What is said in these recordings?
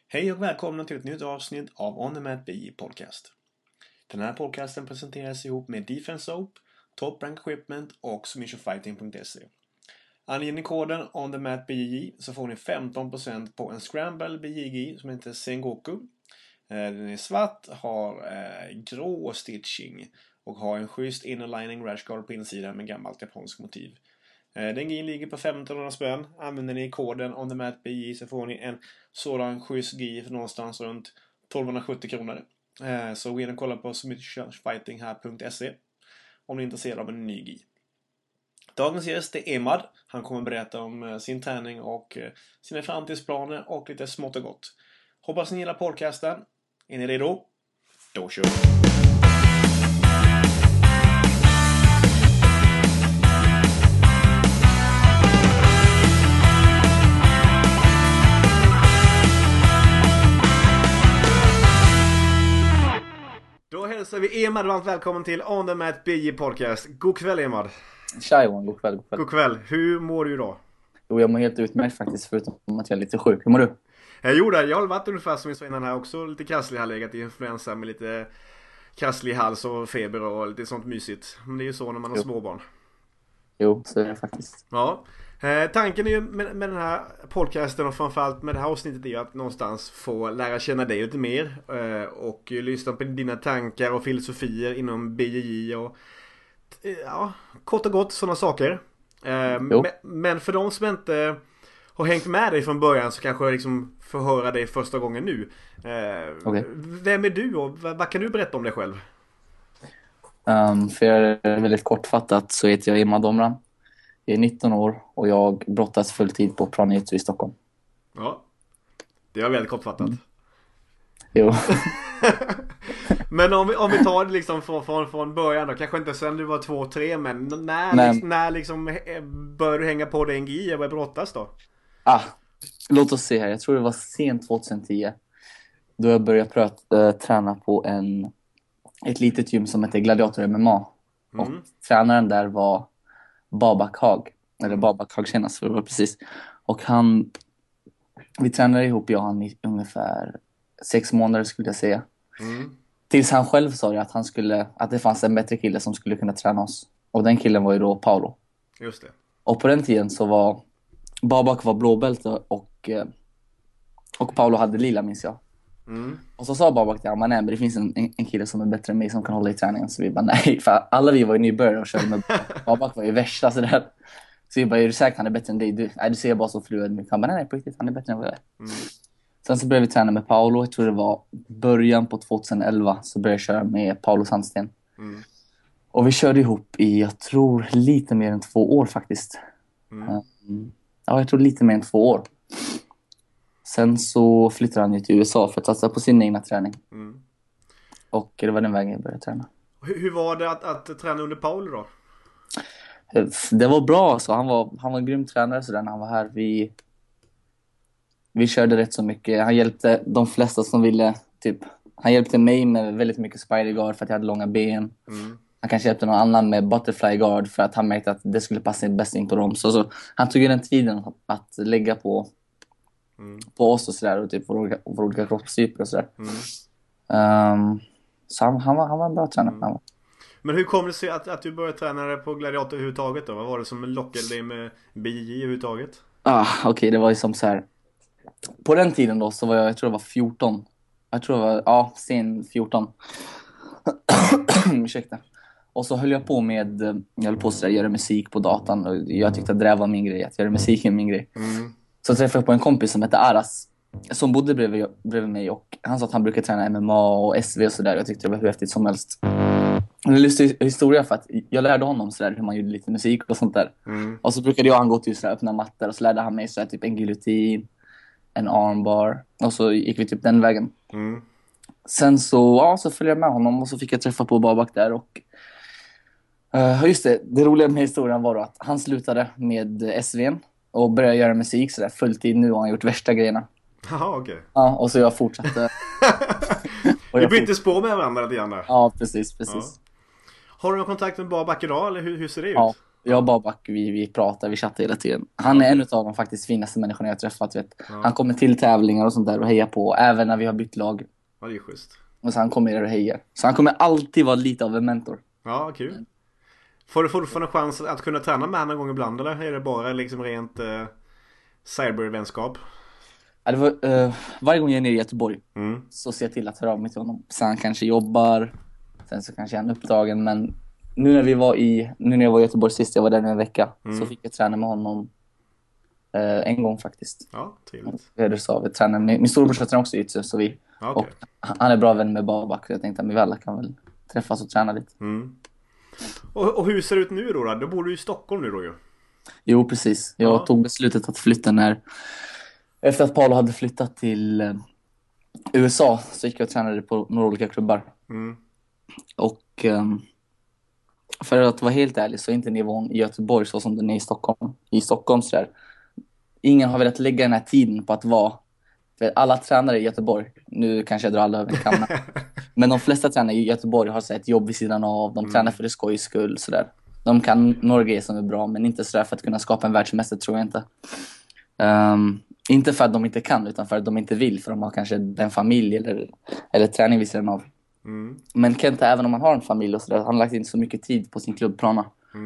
Hej och välkomna till ett nytt avsnitt av On The Mat BJ Podcast. Den här podcasten presenteras ihop med Defense Soap, Top Rank Equipment och submissionfighting.se. Anger ni koden On The Mat BJ så får ni 15% på en Scramble BJG som heter Sengoku. Den är svart, har grå stitching och har en schysst innerlining rashguard på insidan med gammalt japansk motiv. Den gin ligger på 1500 spänn. Använder ni koden On The Mat BJ så får ni en sådan schysst gi för någonstans runt 1270 kronor. Så gå in och kolla på submissionfighting.se om ni är intresserade av en ny gi. Dagens gäst är Emad. Han kommer berätta om sin träning och sina framtidsplaner och lite smått och gott. Hoppas ni gillar podcasten. Är ni redo? Då kör vi! Då hälsar vi Emad varmt välkommen till On The Mat BJ Podcast. God kväll Emad. Tja Johan, god kväll. God kväll. Hur mår du idag? Jo, jag mår helt utmärkt faktiskt, förutom att jag är lite sjuk. Hur mår du? Jo, jag har varit ungefär som vi sa innan här också. Lite krasslig, har legat i influensa med lite krasslig hals och feber och lite sånt mysigt. Men det är ju så när man har småbarn. Jo, så är det faktiskt. Ja. Tanken är ju med den här podcasten och framförallt med det här avsnittet är ju att någonstans få lära känna dig lite mer och lyssna på dina tankar och filosofier inom BJJ och ja, kort och gott sådana saker. Men för de som inte har hängt med dig från början så kanske jag liksom får höra dig första gången nu. Okay. Vem är du och vad kan du berätta om dig själv? För jag är väldigt kortfattat så heter jag Emad Omran. Jag är 19 år och jag brottas fulltid på Pranietsu i Stockholm. Ja, det var väldigt kortfattat. Jo. Men om vi tar det liksom från början då, kanske inte sen du var 2-3, men när liksom började du hänga på dig en GI och började brottas då? Låt oss se här, jag tror det var sent 2010 då jag började träna på ett litet gym som heter Gladiator MMA. Och tränaren där var Babak Hag, eller Babak Hag kännas för det var precis. Och vi tränade ihop, jag och han i ungefär 6 månader skulle jag säga. Tills han själv sa att det fanns en bättre kille som skulle kunna träna oss. Och den killen var ju då Paolo. Just det. Och på den tiden så var Babak var blåbälte och Paolo hade lila, minns jag. Och så sa Babak till men det finns en kille som är bättre än mig som kan hålla i träningen. Så vi bara nej, för alla vi var ju nybörjare och körde med Babak var ju värsta sådär. Så vi bara, är du säker han är bättre än dig? Du ser bara så fluid. Han bara nej, på riktigt, han är bättre än vad jag är. Sen så började vi träna med Paolo. Jag tror det var början på 2011 så började jag köra med Paolo Sandsten. Och vi körde ihop i, jag tror, lite mer än 2 år faktiskt. Ja, jag tror lite mer än 2 år. Sen så flyttade han ju till USA för att satsa på sin egna träning. Och det var den vägen jag började träna. Hur var det att träna under Paolo då? Det var bra alltså. Han var en grym tränare så när han var här. Vi körde rätt så mycket. Han hjälpte de flesta som ville han hjälpte mig med väldigt mycket spider guard för att jag hade långa ben. Han kanske hjälpte någon annan med butterfly guard för att han märkte att det skulle passa bäst in på dem. Så han tog ju den tiden att lägga på oss och sådär och våra olika kroppstyper och sådär. Så han var en bra tränare. Men hur kom det sig att du började träna på Gladiator överhuvudtaget då? Vad var det som lockade dig med BJJ överhuvudtaget? Okej, det var ju som så här. På den tiden då så var jag tror jag var 14. Jag tror jag var, sen 14. Ursäkta. Och så höll jag på att göra musik på datan. Och jag tyckte att det var min grej, att göra musik är min grej. Så träffade jag på en kompis som hette Aras. Som bodde bredvid mig. Och han sa att han brukar träna MMA och SV och sådär. Jag tyckte det var hur häftigt som helst. Det är en lustig historia för att jag lärde honom sådär hur man gjorde lite musik och sånt där. Och så brukade han gå till sådär öppna mattor. Och så lärde han mig sådär typ en guillotine, en armbar. Och så gick vi typ den vägen. Sen så följde jag med honom och så fick jag träffa på Babak där. Och just det roliga med historien var då att han slutade med SVn och började göra musik sådär fulltid. Nu har han gjort värsta grejerna. Jaha, okej. Ja, och så jag fortsatte. Vi bytte spår med varandra lite grann där. Ja, precis. Ja. Har du någon kontakt med Babak idag eller hur ser det ut? Ja, Jag och Babak, vi pratar, vi chattar hela tiden. Han är en av de faktiskt finaste människorna jag träffat, vet. Ja. Han kommer till tävlingar och sånt där och hejar på, även när vi har bytt lag. Ja, det är schysst. Och så han kommer där och hejar. Så han kommer alltid vara lite av en mentor. Ja, kul. Får du fortfarande chans att kunna träna med honom någon gång ibland, eller är det bara liksom rent cybervänskap? Ja, det var, varje gång jag är nere i Göteborg så ser jag till att höra av mig till honom. Så han kanske jobbar, sen så kanske han är upptagen. Men nu när jag var i Göteborg sist, jag var där en vecka, så fick jag träna med honom en gång faktiskt. Ja, trevligt. Vi tränar med, min storebror tränar också jitsu, så vi, Ja, okej. och han är bra vän med Babak, så jag tänkte att vi alla kan väl träffas och träna lite. Och hur ser det ut nu då? Då bor du i Stockholm nu då ju. Jo, precis. Jag tog beslutet att flytta efter att Paolo hade flyttat till USA, så gick jag och tränade på några olika klubbar. Och för att vara helt ärlig så är inte nivån i Göteborg så som den är i Stockholm. I Stockholm så där, ingen har velat lägga den här tiden på att vara, alla tränare i Göteborg, nu kanske jag drar alla över en kam, men de flesta tränare i Göteborg har så ett jobb vid sidan av, de tränar för det skojs skull så där. De kan några grejer som är bra, men inte så där för att kunna skapa en världsmästare, tror jag inte. Inte för att de inte kan, utan för att de inte vill, för de har kanske en familj eller träning vid sidan av. Men Kenta, även om han har en familj och så där, han har lagt in så mycket tid på sin klubbplana.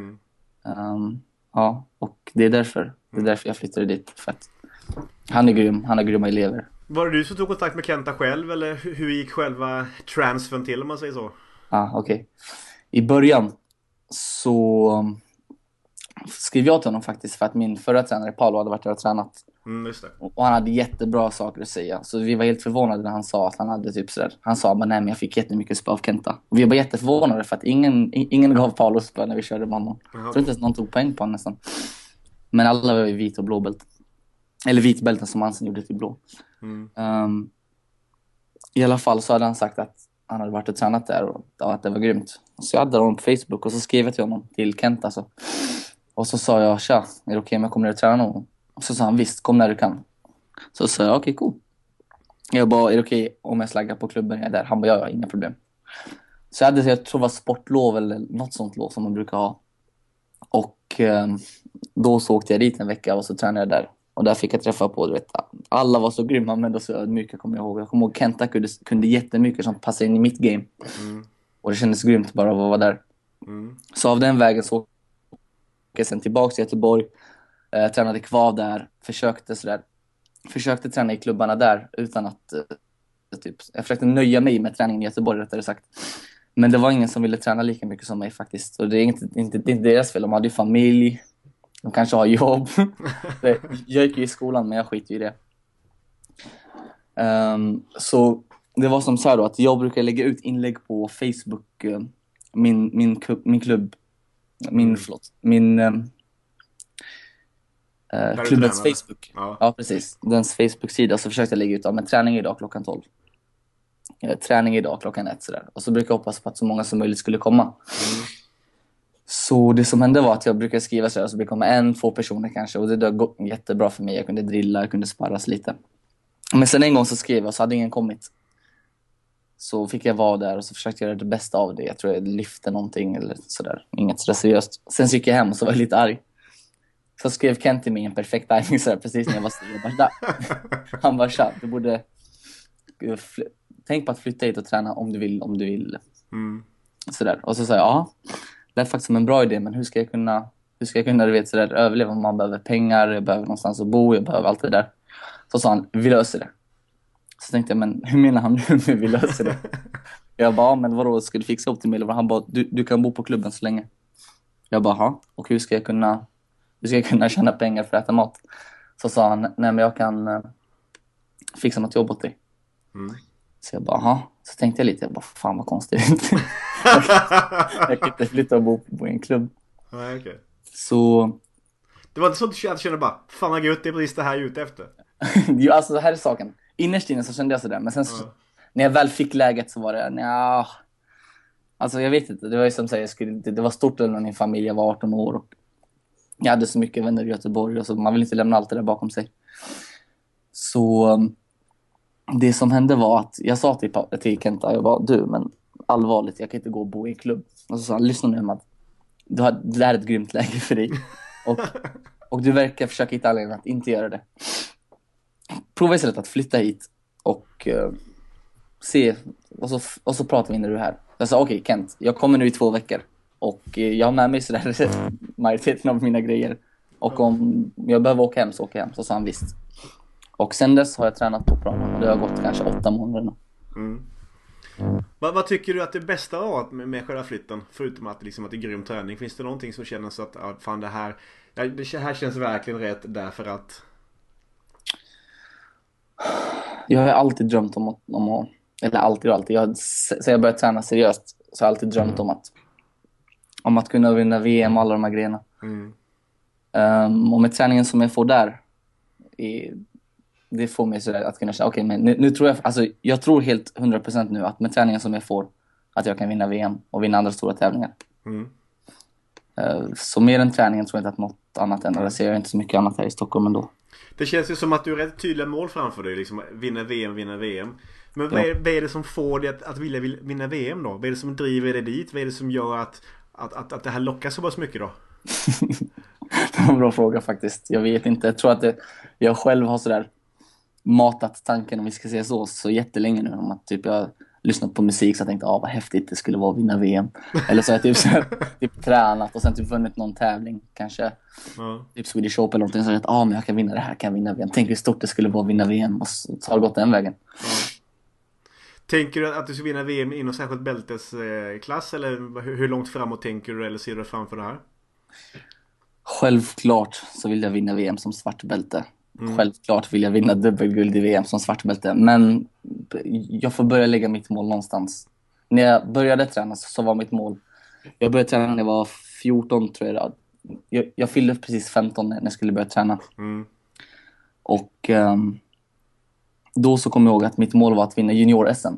Ja, och det är därför jag flyttade dit, för att han är grym, han har grymma elever. Var det du som tog kontakt med Kenta själv, eller hur gick själva transfern till, om man säger så? Ja, okej. I början så skrev jag till honom faktiskt, för att min förra tränare Paolo hade varit där och tränat. Just det. Och han hade jättebra saker att säga. Så vi var helt förvånade när han sa att han hade typ sådär. Han sa bara, nej men jag fick jättemycket spö av Kenta. Och vi var jätteförvånade för att ingen gav Paolo spö när vi körde med honom. Jag tror inte ens någon tog poäng på honom nästan. Men alla var ju vit och blåbält. Eller vitbälten som han sen gjorde till blå. I alla fall så hade han sagt att han hade varit och tränat där och att det var grymt. Så jag hade honom på Facebook och så skrev jag till honom, till Kenta så. Och så sa jag, tja, är det okej om jag kommer ner och tränar någon? Och så sa han, visst, kom när du kan. Så sa jag, okej, cool. Jag bara, är det okej om jag slaggar på klubben jag är där? Han bara, ja, inga problem. Så jag tror det var sportlov eller något sånt lov som man brukar ha. Och då så åkte jag dit en vecka och så tränade jag där. Och där fick jag träffa på, du vet, alla var så grymma, men då så ödmjuka, kommer jag ihåg. Jag kommer ihåg Kenta kunde jättemycket som passade in i mitt game. Och det kändes grymt bara att vara där. Så av den vägen så åkte jag sen tillbaka till Göteborg. Tränade kvar där, försökte träna i klubbarna där utan att jag försökte nöja mig med träningen i Göteborg, rättare sagt. Men det var ingen som ville träna lika mycket som mig faktiskt. Och det är inte deras fel, de hade ju familj, de kanske har jobb. Jag gick ju i skolan, men jag skiter i det. Så det var som så här då, att jag brukar lägga ut inlägg på Facebook, min klubbens Facebook. Ja, precis. Dens Facebook-sida. Så försökte jag lägga ut med träning idag klockan 12. Träning idag klockan 1. Sådär. Och så brukar jag hoppas på att så många som möjligt skulle komma. Så det som hände var att jag brukade skriva sådär. Så det kom 1-2 personer kanske. Och det var jättebra för mig. Jag kunde drilla, jag kunde sparras lite. Men sen en gång så skrev jag, så hade ingen kommit. Så fick jag vara där och så försökte jag göra det bästa av det. Jag tror jag lyfte någonting eller sådär. Inget så seriöst. Sen så gick jag hem och så var jag lite arg. Så skrev Kent till mig en perfekt timing sådär, precis när jag var där. Han bara, tja, du borde tänk på att flytta hit och träna om du vill. Sådär. Och så sa jag, ja, det är faktiskt som en bra idé, men hur ska jag kunna du vet, sådär, överleva? Man behöver pengar, jag behöver någonstans att bo, jag behöver allt det där. Så sa han, vi löser det. Så tänkte jag, men hur menar han nu med vi löser det? Jag bara, men vadå, ska du fixa upp till mig? Han bara, du kan bo på klubben så länge. Jag bara, ja, och hur ska jag kunna tjäna pengar för att äta mat? Så sa han, nej men jag kan fixa något jobb åt dig. Så jag bara, aha. Så tänkte jag lite, fan vad konstigt. Jag kan inte flytta och bo på en klubb. Nej, okej. Så det var inte så att jag kände bara, fan vad gött, det är precis det här jag är ute efter. jo, alltså det här är saken. Innerst inne så kände jag sådär, men sen så, när jag väl fick läget så var det, ja. Alltså jag vet inte, det var ju som säger, det var stort under min familj, jag var 18 år och jag hade så mycket vänner i Göteborg och så man vill inte lämna allt det där bakom sig. Så det som hände var att jag sa till Kenta, jag bara, du, men allvarligt, jag kan inte gå och bo i en klubb. Och så sa han, lyssna nu, att det här är ett grymt läge för dig. Och du verkar försöka hitta anledning att inte göra det. Prova istället att flytta hit och se, och så pratar vi när du är här. Jag sa okej, Kent, jag kommer nu i 2 veckor. Och jag har med mig sådär majoriteten av mina grejer. Och om jag behöver åka hem så åker jag hem. Så sa han visst. Och sen dess har jag tränat på planen. Och det har gått kanske 8 månader nu. Vad tycker du att det bästa var med själva flytten? Förutom att, liksom, att det är grym träning. Finns det någonting som känns att fan det här känns verkligen rätt därför att... Jag har alltid drömt om att eller alltid. Sen jag började träna seriöst så har jag alltid drömt om att kunna vinna VM och alla de här grejerna. Och med träningen som jag får där det får mig så att kunna säga okej, men nu tror jag, alltså jag tror helt 100% nu att med träningen som jag får att jag kan vinna VM och vinna andra stora tävlingar. Så mer än träningen tror jag inte att något annat än, eller ser jag inte så mycket annat här i Stockholm ändå. Det känns ju som att du har rätt tydliga mål framför dig, liksom vinna VM. Men vad är det som får dig att vilja vinna VM då? Vad är det som driver dig dit? Vad är det som gör att det här lockar så pass mycket då? Det var en bra fråga faktiskt. Jag vet inte. Jag tror att jag själv har sådär matat tanken, om vi ska säga så jättelänge nu. Om att typ jag har lyssnat på musik så jag tänkte, vad häftigt det skulle vara att vinna VM. Eller så har jag typ tränat och sen typ vunnit någon tävling. Kanske typ Swedish Open eller någonting. Så att men jag kan vinna det här, kan jag vinna VM. Tänk hur stort det skulle vara att vinna VM. Och så har det gått den vägen. Tänker du att du ska vinna VM i någon särskilt bältesklass? Eller hur långt framåt tänker du? Eller ser du framför det här? Självklart så vill jag vinna VM som svart bälte. Självklart vill jag vinna dubbelguld i VM som svart bälte. Men jag får börja lägga mitt mål någonstans. När jag började träna så var mitt mål... Jag började träna när jag var 14 tror jag. Jag fyllde precis 15 när jag skulle börja träna. Och då så kom jag ihåg att mitt mål var att vinna junior-SM.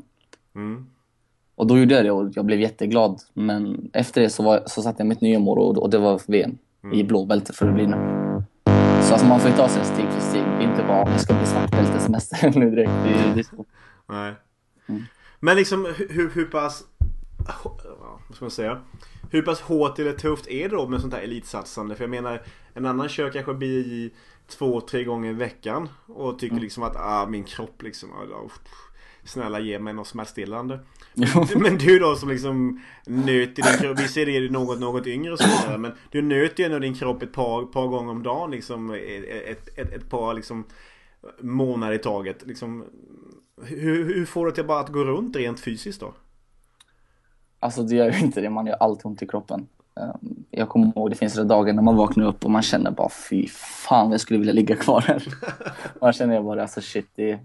Och då gjorde jag det och jag blev jätteglad. Men efter det så satte jag mitt nya mål och det var VM i blåbälte för att bli nu. Så alltså man får ju ta sig steg för steg. Det är inte bara jag ska bli svartbältesmästare nu direkt. Det är så. Nej. Men liksom hur pass... Vad ska man säga? Hur pass hårt eller tufft är det då med sånt här elitsatsande? För jag menar, en annan kör kanske bi 2-3 gånger i veckan och tycker liksom att min kropp liksom... snälla ge mig något smärtstillande. Men du då som liksom nöter din kropp, vi ser det i något yngre och så vidare, men du nöter ju ändå din kropp ett par gånger om dagen liksom, ett par liksom månader i taget liksom, hur får du det bara att gå runt rent fysiskt då? Alltså det gör ju inte det, man gör alltid ont i kroppen. Jag kommer ihåg, det finns det dagar när man vaknar upp och man känner bara fy fan, jag skulle vilja ligga kvar här. Man känner bara alltså shit, det.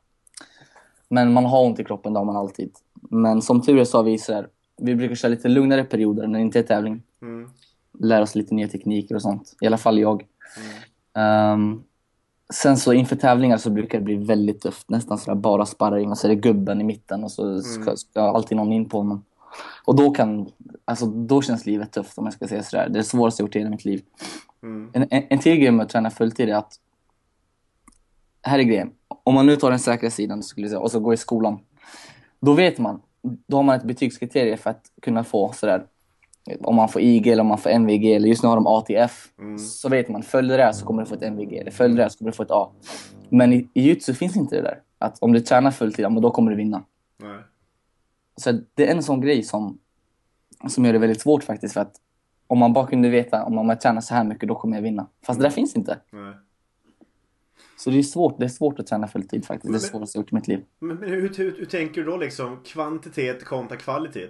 Men man har ont i kroppen, då har man alltid. Men som tur är så har vi så här, vi brukar köra lite lugnare perioder när det inte är tävling. Lära oss lite nya tekniker och sånt. I alla fall jag. Sen så inför tävlingar så brukar det bli väldigt tufft. Nästan sådär bara sparring och så är det gubben i mitten och så ska alltid någon in på honom. Och då känns livet tufft, om jag ska säga sådär. Det är det svåraste jag gjort i hela mitt liv. En till grej med att träna fulltid är att här är grejen. Om man nu tar den säkra sidan skulle jag säga, och så går i skolan. Då vet man. Då har man ett betygskriterium för att kunna få sådär. Om man får IG eller om man får MVG. Eller just nu har de ATF. Så vet man. Följer det här så kommer du få ett MVG. Eller följer det här så kommer du få ett A. Men i jiu-jitsu finns inte det där. Att om du tränar fulltid, då kommer du vinna. Nej. Så det är en sån grej som gör det väldigt svårt faktiskt. För att om man bara kunde veta, om man tränar så här mycket, då kommer jag vinna. Fast det där finns inte. Nej. Så det är svårt att träna fulltid faktiskt. Det är svårt att jag gjort i mitt liv. Men hur tänker du då liksom? Kvantitet kontra kvalitet?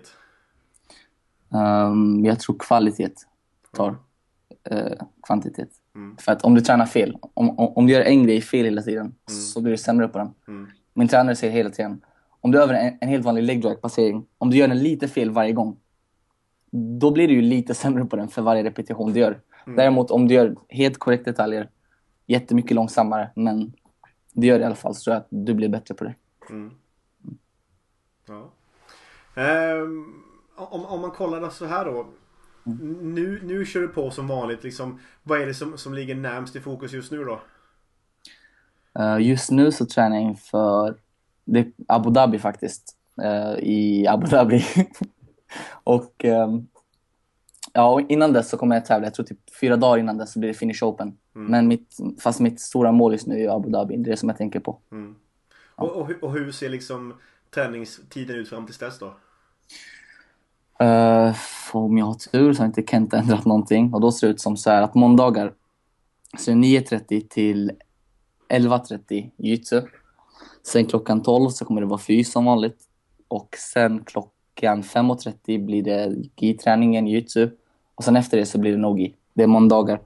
Jag tror kvalitet tar kvantitet. För att om du tränar fel, om du gör en grej fel hela tiden, så blir du sämre på den. Min tränare säger hela tiden, om du över en helt vanlig leg drag passering, om du gör den lite fel varje gång, då blir du ju lite sämre på den för varje repetition du gör. Däremot om du gör helt korrekt detaljer, jättemycket långsammare, men det gör det i alla fall, så tror jag att du blir bättre på det. Ja. Om man kollar så här då, nu kör du på som vanligt liksom, vad är det som ligger närmast i fokus just nu då? Just nu så tränar jag inför Abu Dhabi faktiskt, i Abu Dhabi. Och Ja, och innan dess så kommer jag tävla. Jag tror typ 4 dagar innan dess så blir det Finnish Open. Men mitt stora mål just nu är Abu Dhabi. Det är det som jag tänker på. Ja. Och hur ser liksom träningstiden ut fram till dess då? Om jag har tur så har inte Kent ändrat någonting. Och då ser det ut som så här att måndagar så är 9:30 till 11:30 jitsu. Sen klockan 12 så kommer det vara fys som vanligt. Och sen klockan 5:30 blir det gi-träningen, jitsu. Och sen efter det så blir det no-gi. Det är måndagar.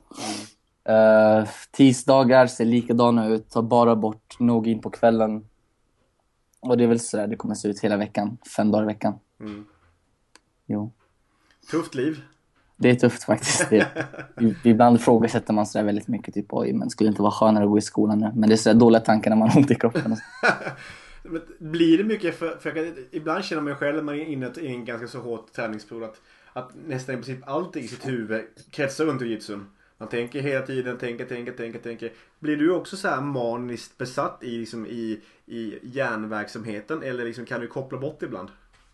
Tisdagar ser likadana ut. Ta bara bort no-gi på kvällen. Och det är väl så där det kommer se ut hela veckan. 5 dagar i veckan. Jo. Tufft liv. Det är tufft faktiskt. Ibland ifrågasätter man sådär väldigt mycket. Typ, oj, men skulle det inte vara skönare att gå i skolan nu? Men det är sådär dåliga tankar när man har ont i kroppen. Men blir det mycket för ibland känner man själv när man är inne i en ganska så hårt träningsperiod att nästan i princip allting i sitt huvud kretsar runt jitsun. Man tänker hela tiden, tänker. Blir du också så här maniskt besatt i, liksom, i hjärnverksamheten eller liksom, kan du koppla bort ibland?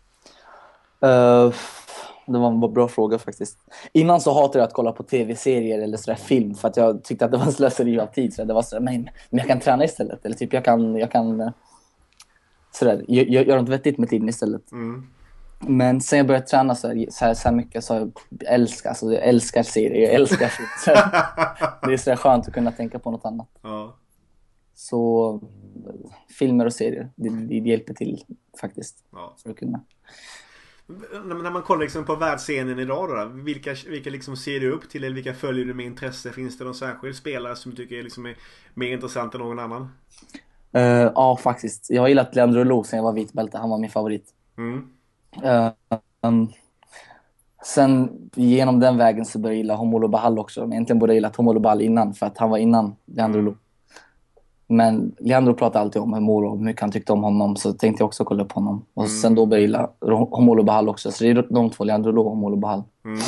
Det var en bra fråga faktiskt. Innan så hatade jag att kolla på tv-serier eller sådär film för att jag tyckte att det var en slöseri av tid. Så det var sådär, men jag kan träna istället. Eller typ jag kan sådär, göra något vettigt med tiden istället. Men sen jag började träna så här mycket så jag älskar serier, jag älskar film. Det är så skönt att kunna tänka på något annat. Ja. Så filmer och serier, det hjälper till faktiskt. Ja. För att kunna. När man kollar liksom på världsscenen idag då, vilka liksom ser du upp till eller vilka följer du med intresse? Finns det någon särskild spelare som du tycker liksom är mer intressant än någon annan? Ja, faktiskt. Jag har gillat Leandro Lo sen jag var vitbälte. Han var min favorit. Sen genom den vägen så började jag gilla Homoolo Bahal också. Men egentligen borde jag gilla Homoolo Bahal innan för att han var innan Leandro Lo. Men Leandro pratade alltid om Moro och hur mycket han tyckte om honom, så tänkte jag också kolla på honom. Och sen då började jag gilla Homoolo Bahal också. Så det är de två, Leandro Lo och Homoolo Bahal.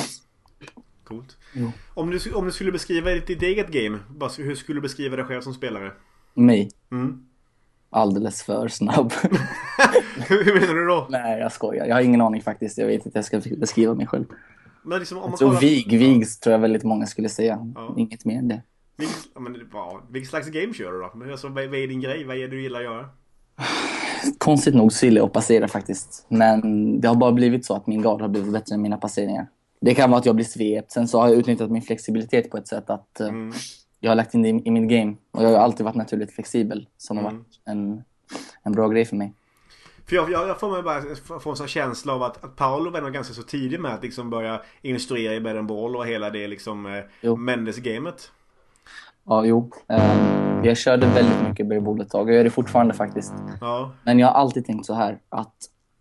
Coolt. Om du skulle beskriva ditt eget game, hur skulle du beskriva dig själv som spelare? Mig? Alldeles för snabb. Hur menar du då? Nej, jag skojar. Jag har ingen aning faktiskt. Jag vet inte jag ska beskriva mig själv. Men liksom, om man jag tror kollar... Vigs tror jag väldigt många skulle säga. Ja. Inget mer än det. Vilken slags game kör du då? Men alltså, vad är din grej? Vad är det du gillar att göra? Konstigt nog så gillar jag att passera faktiskt. Men det har bara blivit så att min guard har blivit bättre än mina passeringar. Det kan vara att jag blir svept. Sen så har jag utnyttjat min flexibilitet på ett sätt att jag har lagt in det i min game. Och jag har alltid varit naturligt flexibel. Som har varit en bra grej för mig. För jag får mig bara få en sån känsla av att Paolo var nog ganska så tidig med att liksom börja instruera i badminton och hela det liksom Mendes-gamet. Ja, jo. Jag körde väldigt mycket bergboll ett tag. Jag gör det fortfarande faktiskt. Ja. Men jag har alltid tänkt så här att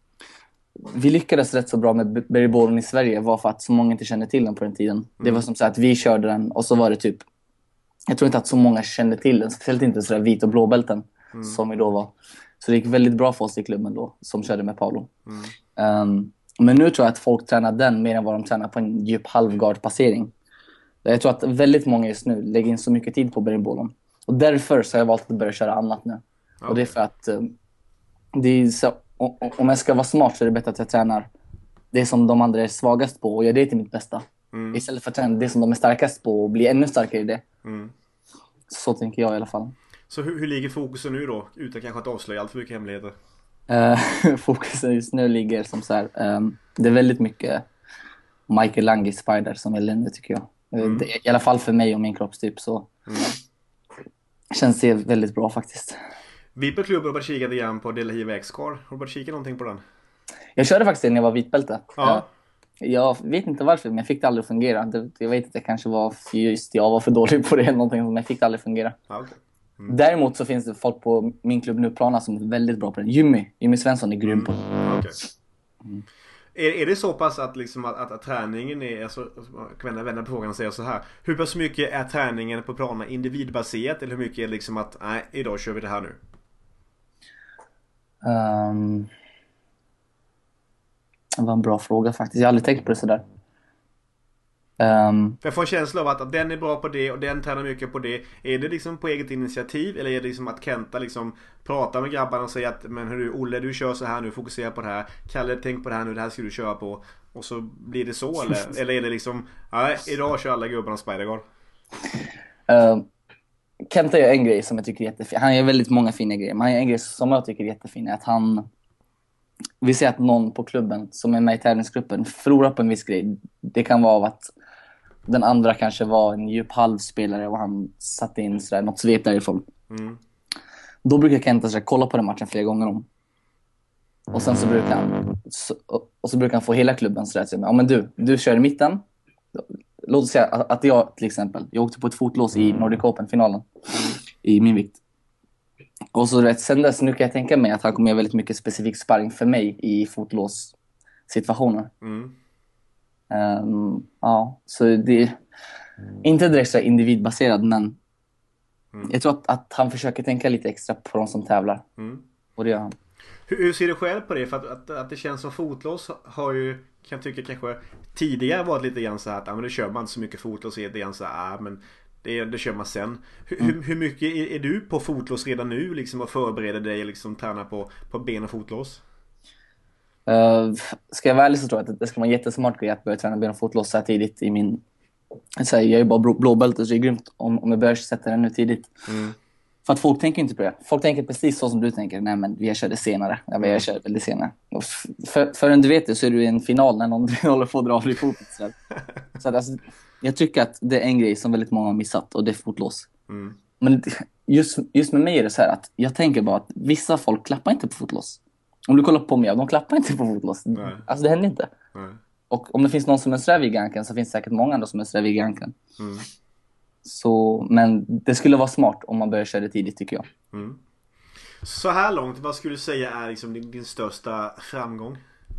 vi lyckades rätt så bra med bergbollen i Sverige var för att så många inte kände till den på den tiden. Det var som så att vi körde den och så var det typ, jag tror inte att så många kände till den, speciellt inte sådär vit- och blåbälten som vi då var. Så det gick väldigt bra för oss i klubben då, som körde med Paolo. Men nu tror jag att folk tränar den mer än vad de tränar på en djup halvgard-passering. Jag tror att väldigt många just nu lägger in så mycket tid på bergbollen. Och därför så har jag valt att börja köra annat nu. Okay. Och det är för att det är så, om jag ska vara smart så är det bättre att jag tränar det som de andra är svagast på och gör det till mitt bästa. Istället för att träna det som de är starkast på och bli ännu starkare i det. Så tänker jag i alla fall. Så hur ligger fokusen nu då? Utan kanske att avslöja allt för mycket hemligheter. Fokusen just nu ligger som så här. Det är väldigt mycket Michael Lange Spider som gäller nu tycker jag. I alla fall för mig och min kroppstyp så känns det väldigt bra faktiskt. Vi på klubben har börjat kika igen på Delahiva X-Car. Har du börjat kika någonting på den? Jag körde faktiskt när jag var vitbälte. Ja. Jag vet inte varför, men jag fick det aldrig fungera. Jag vet att det kanske var just jag var för dålig på det eller någonting, men jag fick det aldrig fungera. Ja, okay. Däremot så finns det folk på min klubb nu, Prana, som är väldigt bra på den. Jimmy Svensson är grym på den. Okay. Är det så pass att, liksom att träningen är, alltså, jag kan vända på frågan och säga så här. Hur pass mycket är träningen på Prana individbaserat eller hur mycket är liksom att nej, idag kör vi det här nu? Det var en bra fråga faktiskt. Jag har aldrig tänkt på det sådär. För jag får en känsla av att den är bra på det och den tränar mycket på det. Är det liksom på eget initiativ eller är det liksom att Kenta liksom pratar med grabbarna och säger att men hörru Olle, du kör så här nu, fokusera på det här. Kalle, tänk på det här nu, det här ska du köra på. Och så blir det så eller är det liksom nej, idag kör alla gubbarna Spider-Guard. Kenta gör en grej som jag tycker är jättefin. Han gör väldigt många fina grejer. Men han gör en grej som jag tycker är jättefin är att han... Vi ser att någon på klubben som är med i tävlingsgruppen förlorar på en viss grej. Det kan vara av att den andra kanske var en djup halvspelare och han satte in sådär, något svep därifrån. Då brukar Kenta sådär, kolla på den matchen flera gånger om. Och sen så brukar han få hela klubben sådär. Ja men du kör i mitten. Låt oss säga att jag till exempel, jag åkte på ett fotlås i Nordic Open-finalen i min vikt. Och så sen dess nu kan jag tänka mig att han kommer göra väldigt mycket specifik sparring för mig i fotlås-situationer. Ja, så det är inte direkt så individbaserad, men jag tror att han försöker tänka lite extra på de som tävlar. Och det gör han. Hur ser du själv på det? För att det känns som fotlås har ju, kan jag tycka kanske tidigare varit lite grann så här att men det kör man inte så mycket fotlås, är det grann så här, men det kör man sen. Hur mycket är du på fotlås redan nu liksom och förbereder dig liksom träna på ben och fotlås? Ska jag vara ärlig så tror jag att det ska vara en jättesmart grej att börja träna ben och fotlås så här tidigt i min... Jag är ju bara blåbälte så det är grymt om jag börjar sätta den nu tidigt. För att folk tänker inte på det. Folk tänker precis så som du tänker. Nej men jag körde senare. Jag körde väldigt senare. Och förrän du vet det så är du i en final när någon håller på att dra av i foten. Så att, alltså, jag tycker att det är en grej som väldigt många har missat och det är fotlås. Men just med mig är det så här att jag tänker bara att vissa folk klappar inte på fotlås. Om du kollar på mig, de klappar inte på fotlås. Alltså det händer inte. Och om det finns någon som är strävig i ganken så finns det säkert många andra som är strävig i ganken. Så, men det skulle vara smart om man börjar köra det tidigt tycker jag. Så här långt, vad skulle du säga är liksom din största framgång?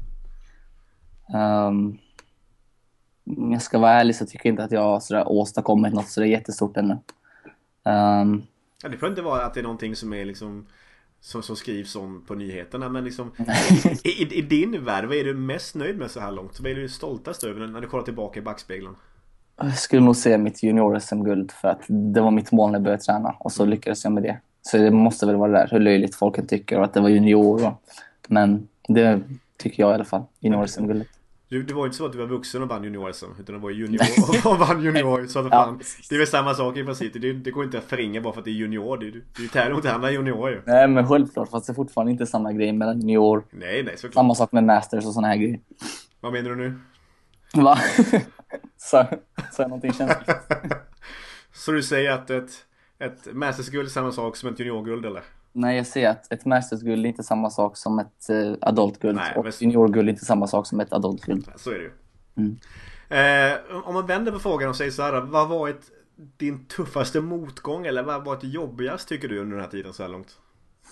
Jag ska vara ärlig så tycker jag inte att jag har sådär åstadkommit något sådär jättestort ännu. Ja, det får inte vara att det är någonting som är liksom som skrivs om på nyheterna, men liksom i din värld, vad är du mest nöjd med så här långt? Vad är du stoltast över när du kollar tillbaka i backspegeln? Jag skulle nog säga mitt junior-SM-guld för att det var mitt mål när jag började träna och så lyckades jag med det. Så det måste väl vara där hur löjligt folken tycker och att det var junior. Men det tycker jag i alla fall, junior-SM-guldet. Det var inte så att du var vuxen och vann junior-SM, utan det var junior och vann junior. Så att fan, det är väl samma sak i princip. Det går inte att förringa bara för att det är junior. Det är ju tävling mot andra junior ju. Nej men självklart, fast det är fortfarande inte samma grej mellan junior. Nej, såklart. Samma sak med masters och såna här grejer. Vad menar du nu? Va? Så jag någonting känsligt. Så du säger att ett mastersguld är samma sak som ett juniorguld eller? Nej, jag säger att ett mastersguld är inte samma sak som ett adultguld. Nej, och juniorguld är inte samma sak som ett adultguld. Så är det ju. Om man vänder på frågan och säger så här, vad var din tuffaste motgång eller vad var det jobbigast tycker du under den här tiden så här långt?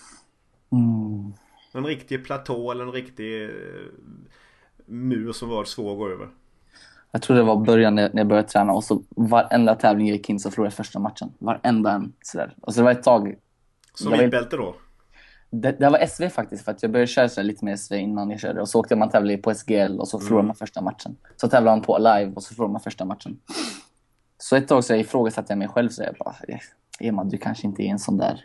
En riktig platå eller en riktig mur som var svår att gå över? Jag tror det var början när jag började träna och så varenda tävling jag gick in så förlorade jag första matchen. Varenda en sådär. Och så det var ett tag... Som vitbälte då? Det var SV faktiskt för att jag började köra så lite mer SV innan jag körde. Och så åkte man tävla på SGL och så förlorade man första matchen. Så tävlade man på live och så förlorade man första matchen. Så ett tag så jag ifrågasatte jag mig själv så jag bara... Emma, du kanske inte är en sån där...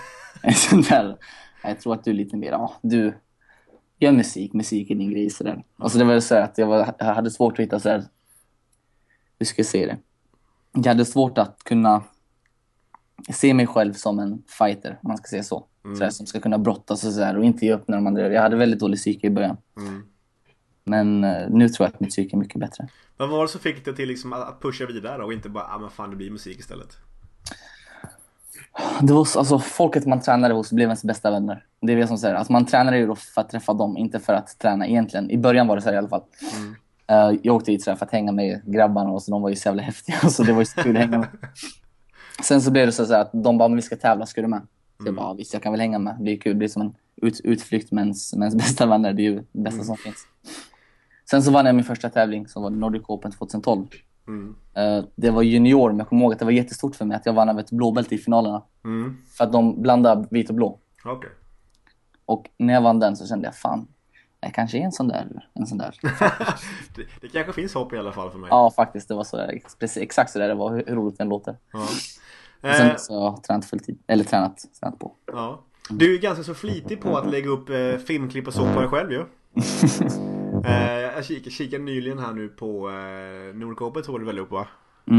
Jag tror att du är lite mer... du gör musik är din grej sådär. Och så det var så att jag hade svårt att hitta sådär... Hur ska jag säga det? Jag hade svårt att kunna se mig själv som en fighter, om man ska säga så. Sådär, som ska kunna brottas och sådär och inte ge upp när de andra. Jag hade väldigt dålig psyke i början. Men nu tror jag att mitt psyke är mycket bättre. Vad var det som fick dig till liksom att pusha vidare och inte bara, men fan det blir musik istället? Det var alltså folket man tränade hos blev ens bästa vänner. Det är det som säger. Alltså man tränade ju då för att träffa dem, inte för att träna egentligen. I början var det så här i alla fall. Jag åkte dit för att hänga med grabbarna och så de var ju så jävla häftiga så det var ju så kul att hänga med. Sen så blev det så att de bara, om vi ska tävla, ska du med? Så jag bara, visst jag kan väl hänga med. Det är kul, det blir som en utflykt med ens bästa vänner. Det är ju det bästa som finns. Sen så vann jag min första tävling som var Nordic Open 2012. Det var junior, men jag kommer ihåg att det var jättestort för mig att jag vann över ett blåbälte i finalerna. För att de blandade vit och blå. Okay. Och när jag vann den så kände jag, fan, Jag kanske är en sån där. Det kanske finns hopp i alla fall för mig. Ja, faktiskt, det var så där, precis, exakt så där det var, hur roligt den låter. Ja. Och sen så har jag tränat fulltid, eller tränat på. Ja. Du är ju ganska så flitig på att lägga upp filmklipp och så på dig själv ju. Jag kikar nyligen här nu på Nordkoppet, tror du väl upp, va?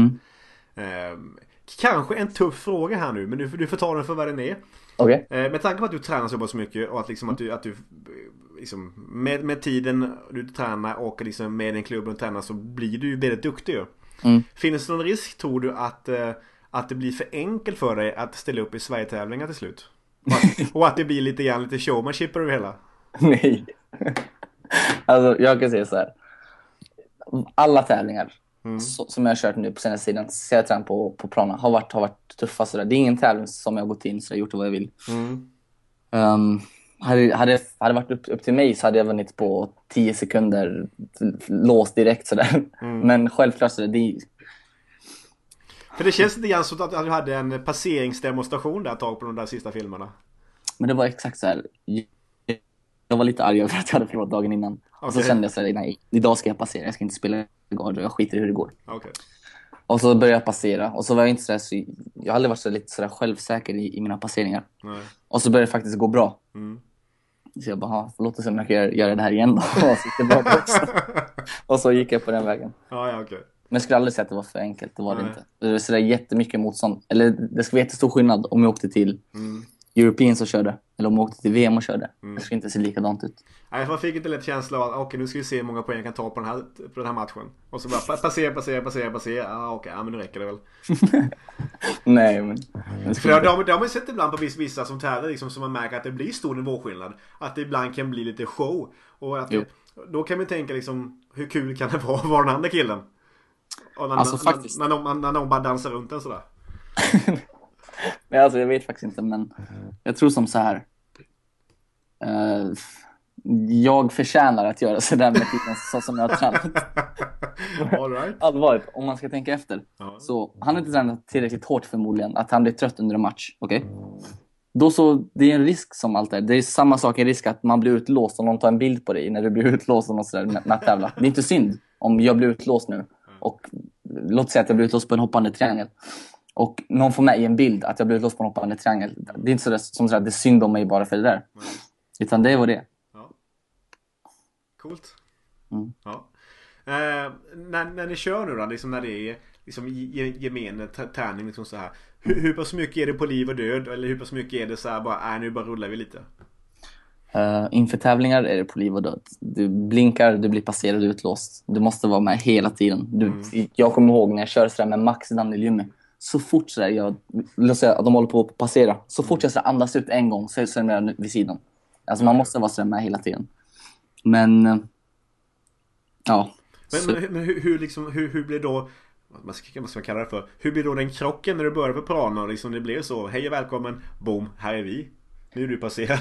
Kanske en tuff fråga här nu, men du får ta den för vad den är. Okay. Med tanke på att du tränar så mycket och att, liksom, att du liksom, med tiden du tränar och liksom med den klubben du tränar så blir du ju väldigt duktig. Finns det någon risk, tror du, att det blir för enkelt för dig att ställa upp i Sverige-tävlingar till slut? Och att det blir lite showmanship över det hela? Nej. Alltså jag kan säga så här. Alla tävlingar som jag har kört nu på senaste tiden, så jag tränat på planen, har varit tuffa sådär. Det är ingen tävling som jag har gått in så jag har gjort vad jag vill. Hade varit upp till mig så hade jag vunnit på 10 sekunder låst direkt sådär. Men självklart så det. För det känns lite grann som att du hade en passeringsdemonstration där ett tag på de där sista filmerna. Men det var exakt så här. Jag var lite arg över att jag hade förlorat dagen innan. Okay. Och så kände jag så här, nej, idag ska jag passera. Jag ska inte spela igår, jag skiter i hur det går. Okay. Och så började jag passera. Och så var jag inte så jag har aldrig varit så lite så där självsäker i mina passeringar. Nej. Och så började det faktiskt gå bra. Så jag bara, förlåt oss om jag kan göra det här igen då. Och så gick det bra också. Och så gick jag på den vägen. Ja, okay. Men jag skulle aldrig säga att det var för enkelt, det var det inte. Det var sådär jättemycket motstånd. Eller det skulle vara jättestor skillnad om jag åkte till Europeans och körde. Eller om jag åkte till VM och körde. Det skulle inte se likadant ut. Nej, man fick inte lätt känsla av att nu ska vi se hur många poäng jag kan ta på den här matchen. Och så bara passera. Okej, men nu räcker det väl. Nej, men... För det har man sett ibland på vissa som tävlar liksom, som man märker att det blir stor nivåskillnad. Att det ibland kan bli lite show. Och att då kan man tänka liksom, hur kul kan det vara den andra killen? Och när någon bara dansar runt den sådär. Men alltså, jag vet faktiskt inte, men jag tror som så här. Jag förtjänar att göra sådär med tiden så som jag har tränat. All right. Allvarligt, om man ska tänka efter. Så han har inte tränat tillräckligt hårt förmodligen att han blir trött under en match, okej? Då så, det är en risk som allt är. Det är samma sak, en risk att man blir utlåst om någon tar en bild på dig när du blir utlåst och något sådär med att tävla. Det är inte synd om jag blir utlåst nu. Och låt säga att jag blir utlåst på en hoppande triangel. Och någon får med i en bild att jag blir utlåst på en hoppande triangel. Det är inte så som att det är synd om mig bara för det där. Utan det var det. Ja. Coolt. Ja. När ni kör nu då, liksom när det är liksom gemen träning liksom så här. Hur pass mycket är det på liv och död? Eller hur pass mycket är det så här bara, nu bara rullar vi lite? Inför tävlingar är det på liv och död. Du blinkar, du blir passerad, du är utlåst. Du måste vara med hela tiden. Jag kommer ihåg när jag kör sådär med Max Daniel Ljummi. Så fort sådär, låt säga att de håller på att passera. Så fort jag sådär andas ut en gång så är det med vid sidan. Alltså man måste vara sådär med hela tiden. Men ja. Men hur blir då, vad ska man kalla det för? Hur blir då den krocken när du börjar på planen och liksom det blev så, hej och välkommen, boom, här är vi. Nu är du passerad.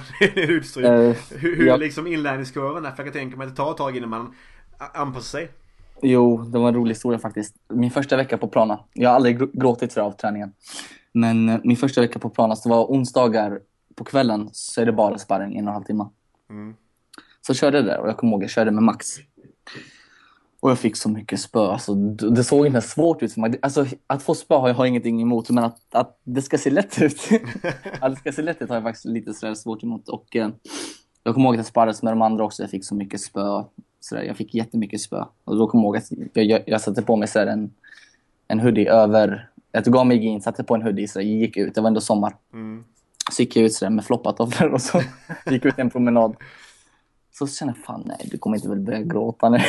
Hur liksom inlärningskurvan är, för jag kan tänka mig att det tar ett tag innan man anpassar sig. Jo, det var en rolig historia faktiskt. Min första vecka på planen, jag har aldrig gråtit för av träningen. Men min första vecka på planen, så var onsdagar på kvällen så är det bara sparring 1,5 timme. Så körde jag där och jag kommer ihåg jag körde med Max. Och jag fick så mycket spö. Alltså, det såg inte svårt ut för mig. Alltså, att få spö har jag ingenting emot. Men att det ska se lätt ut. Att det ska se lätt ut har jag faktiskt lite så svårt emot. Och jag kommer ihåg att jag sparrades med de andra också. Jag fick så mycket spö. Så jag fick jättemycket spö. Och då kommer jag ihåg att jag satte på mig så en hoodie över. Jag tog av mig jeans, satte på en hoodie så jag gick ut. Det var ändå sommar. Så gick jag ut så med floppatofflor och så gick ut en promenad. Så kände jag, fan nej, du kommer inte väl börja gråta nu.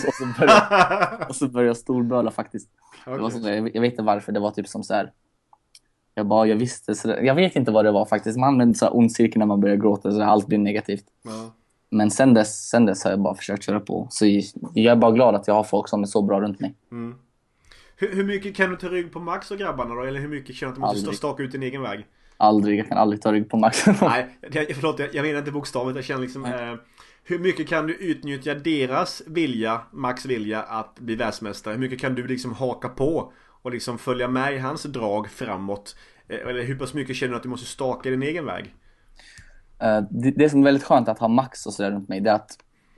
och så började jag storböla faktiskt. Okay. Det var så, jag vet inte varför, det var typ som så här. Jag visste så jag vet inte vad det var faktiskt. Man använder så här ond cirkel när man börjar gråta så allt blir negativt. Men sen dess har jag bara försökt köra på. Så jag är bara glad att jag har folk som är så bra runt mig. Hur mycket kan du ta rygg på Max och grabbarna då? Eller hur mycket känner att du måste staka ut din egen väg? Aldrig, jag kan aldrig ta rygg på Max. Nej, förlåt, jag menar inte bokstavligt. Jag känner liksom, hur mycket kan du utnyttja deras Max vilja att bli världsmästare? Hur mycket kan du liksom haka på och liksom följa med i hans drag framåt? Eller hur pass mycket känner du att du måste staka din egen väg? Det som är väldigt skönt att ha Max och sådär runt mig, det är att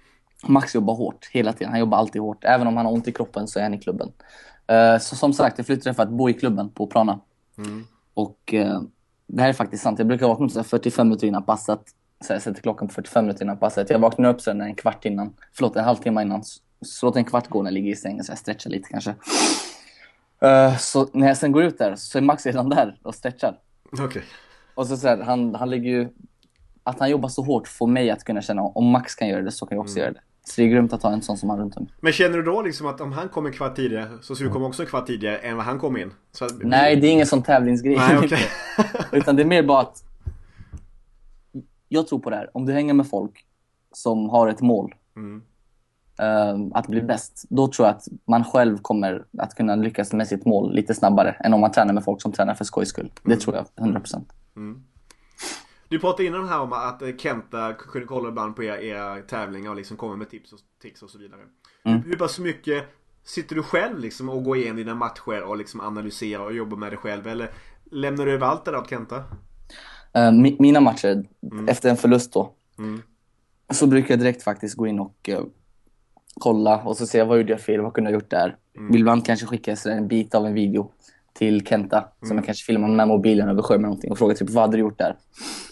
Max jobbar hårt hela tiden. Han jobbar alltid hårt. Även om han har ont i kroppen så är han i klubben. Så som sagt, jag flyttade för att bo i klubben på Prana. Och det här är faktiskt sant. Jag brukar vakna upp 45 minuter innan passet. Så jag sätter klockan på 45 minuter innan passet. Jag vaknar upp sen en kvart innan. Förlåt, en halvtimme innan. Så låt en kvart gå när jag ligger i sängen. Så jag stretchar lite kanske. Så när jag sen går ut där så är Max redan där och stretchar. Okej. Och så här, han ligger ju... Att han jobbar så hårt får mig att kunna känna om Max kan göra det så kan jag också göra det. Så det är grymt att ha en sån som han runt om. Men känner du då liksom att om han kommer en kvart tidigare så ska du komma också en kvart tidigare än vad han kom in? Så att... Nej, det är ingen sån tävlingsgrej. Nej, okay. Utan det är mer bara att jag tror på det här. Om du hänger med folk som har ett mål att bli bäst, då tror jag att man själv kommer att kunna lyckas med sitt mål lite snabbare än om man tränar med folk som tränar för skojs skull. Det tror jag 100%. Du pratade innan här om att Kenta kunde kolla ibland på era tävlingar och liksom komma med tips och tricks och så vidare. Hur pass mycket sitter du själv liksom och går igenom dina matcher och liksom analyserar och jobbar med det själv, eller lämnar du över allt det där åt Kenta? Mina matcher, efter en förlust då, så brukar jag direkt faktiskt gå in och kolla och så se vad gjorde jag fel, vad kunde jag gjort där. Vill ibland kanske skicka en bit av en video till Kenta som jag kanske filmar med mobilen över skärmen någonting och frågar typ vad hade du gjort där.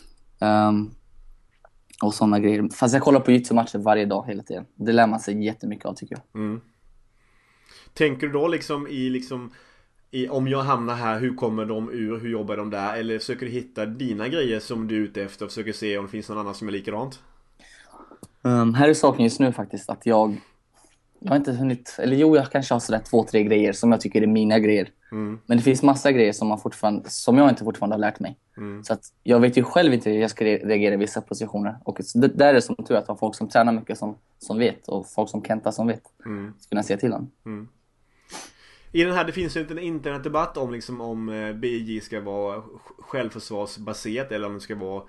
Och sådana grejer. Fast jag kollar på YouTube-matcher varje dag hela tiden. Det lär man sig jättemycket av tycker jag. Tänker du då liksom i om jag hamnar här, hur kommer de ur, hur jobbar de där, eller försöker du hitta dina grejer som du är ute efter och försöker se om det finns någon annan som är likadant? Här är saken just nu faktiskt att jag har inte hunnit, eller jo, jag kanske har sådär 2-3 grejer som jag tycker är mina grejer. Men det finns massa grejer som jag inte fortfarande har lärt mig. Så att jag vet ju själv inte hur jag ska reagera i vissa positioner. Och det där är som tur att ha folk som tränar mycket som vet, och folk som Kenta som vet. Ska kunna se till dem. I den här, det finns ju inte en internetdebatt om liksom om BJ ska vara självförsvarsbaserat eller om det ska vara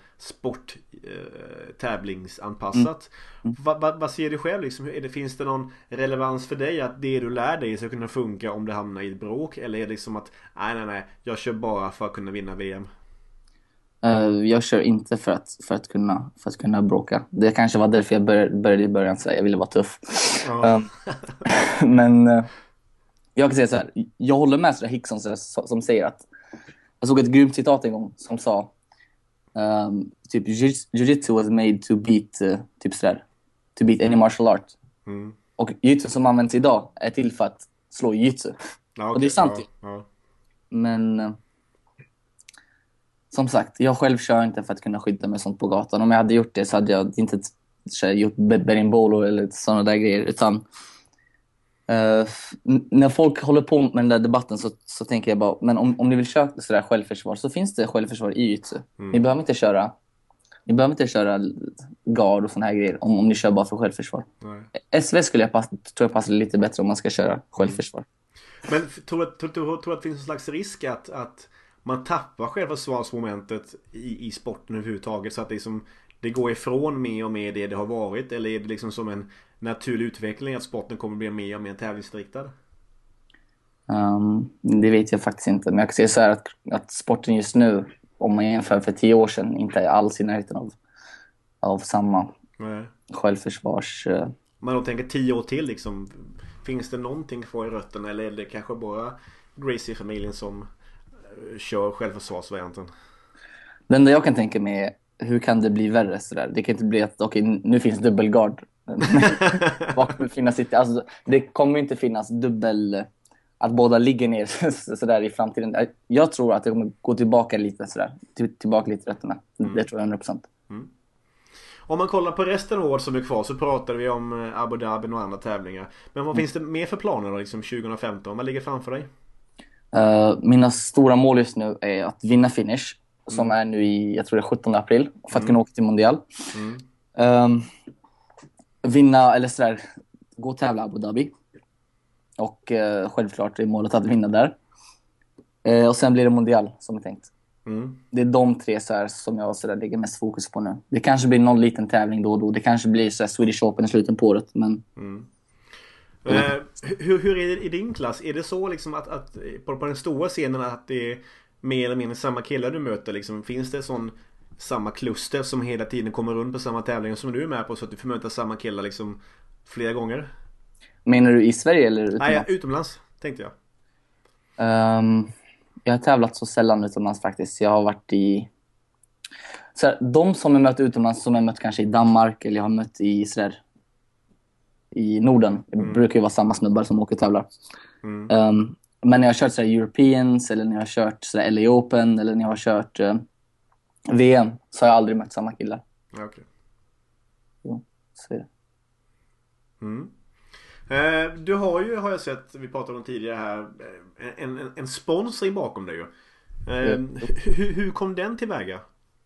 tävlingsanpassat. Vad ser du själv liksom? Finns det någon relevans för dig att det du lär dig ska kunna funka om du hamnar i ett bråk, eller är det liksom att nej, jag kör bara för att kunna vinna VM? Jag kör inte för att kunna bråka. Det kanske var därför jag började i början så jag ville vara tuff. Men jag kan säga så här, jag håller med sådär Hickson som säger att jag såg ett grymt citat en gång som sa typ jiu-jitsu was made to beat typ sådär, to beat any martial art. Och jiu-jitsu som används idag är till för att slå jiu-jitsu. Okay, och det är sant ju. Men som sagt, jag själv kör inte för att kunna skydda mig sånt på gatan. Om jag hade gjort det så hade jag inte gjort berimbolo eller sådana där grejer, utan när folk håller på med den där debatten så tänker jag bara, men om ni vill köra sådär självförsvar så finns det självförsvar i jiu-jitsu. Ni behöver inte köra guard och såna här grejer om ni kör bara för självförsvar. SV tror jag passar lite bättre om man ska köra självförsvar. Men tror att det finns en slags risk att man tappar självförsvarsmomentet i sporten överhuvudtaget, så att det går ifrån mer och mer det har varit, eller är det liksom som en naturlig utveckling att sporten kommer bli mer och mer tävlingsriktad? Det vet jag faktiskt inte, men jag kan säga så här att sporten just nu, om man jämför för 10 år sedan, inte är alls i närheten av samma självförsvars... Man då tänker 10 år till liksom, finns det någonting kvar i rötterna, eller är det kanske bara Gracie-familjen som kör självförsvarsvarianten? Det enda jag kan tänka mig är, hur kan det bli värre sådär? Det kan inte bli att nu finns dubbelgard. Alltså, det kommer inte finnas dubbel, att båda ligger ner sådär i framtiden. Jag tror att det kommer gå tillbaka lite sådär, tillbaka lite rötterna. Det tror jag 100%. Om man kollar på resten av året som är kvar så pratar vi om Abu Dhabi och andra tävlingar. Men vad finns det mer för planer då, liksom 2015? Vad ligger framför dig? Mina stora mål just nu är att vinna finish, som är nu i, jag tror det är 17 april, för att kunna åka till Mondial. Vinna, eller sådär, gå och tävla Abu Dhabi. Och självklart är målet att vinna där. Och sen blir det Mondial som är tänkt. Det är de 3 såhär, som jag sådär lägger mest fokus på nu. Det kanske blir någon liten tävling då och då. Det kanske blir såhär Swedish Open i slutet på året. Men... Hur är det i din klass? Är det så liksom att på den stora scenen att det är mer eller mindre samma killar du möter liksom? Finns det sån samma kluster som hela tiden kommer runt på samma tävlingar som du är med på, så att du får möta samma killar liksom flera gånger? Menar du i Sverige eller utomlands? Nej, utomlands tänkte jag. Jag har tävlat så sällan utomlands faktiskt. Jag har varit i... Så här, de som jag mött utomlands, som jag mött kanske i Danmark eller jag har mött i sådär, i Norden. Det brukar ju vara samma snubbar som åker och tävlar. Men när jag har kört sådär Europeans eller när jag har kört sådär LA Open eller när jag har kört VM, så har jag aldrig mött samma killar. Okej. Jo, så är det. Du har ju, har jag sett, vi pratade om tidigare här, en sponsring bakom dig ju. Hur kom den tillväga?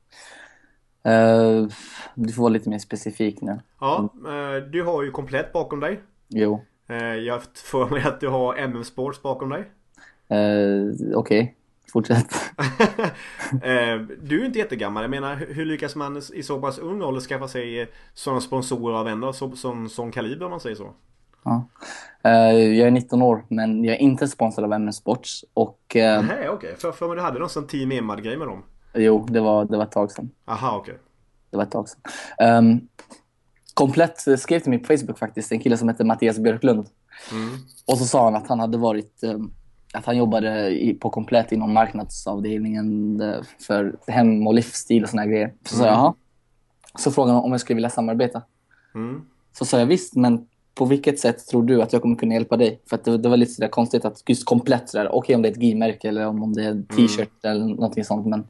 Du får vara lite mer specifik nu. Ja, du har ju komplett bakom dig. Jo. Jag får mig att du har MM Sports bakom dig. Okej. Fortsätt. Du är inte jättegammal. Jag menar, hur lyckas man i så pass ung ålder skaffa sig sådana sponsorer av ändå sån kaliber, om man säger så? Ja. Jag är 19 år, men jag är inte sponsrad av MM Sports. Nej, okej. För du hade någon sån Team Emad-grej med dem? Jo, det var ett tag sedan. Aha, okej. Det var ett tag sedan. Komplett skrev till mig på Facebook faktiskt en kille som heter Mattias Björklund. Och så sa han att han hade varit... att han jobbade på Komplett inom marknadsavdelningen för hem och livsstil och såna här grejer. Så sa jag, jaha. Så frågade han om jag skulle vilja samarbeta. Så sa jag visst, men på vilket sätt tror du att jag kommer kunna hjälpa dig? För att det var lite sådär konstigt att just Komplett sådär, okej, om det är ett G-märke eller om det är en t-shirt eller någonting sånt. Men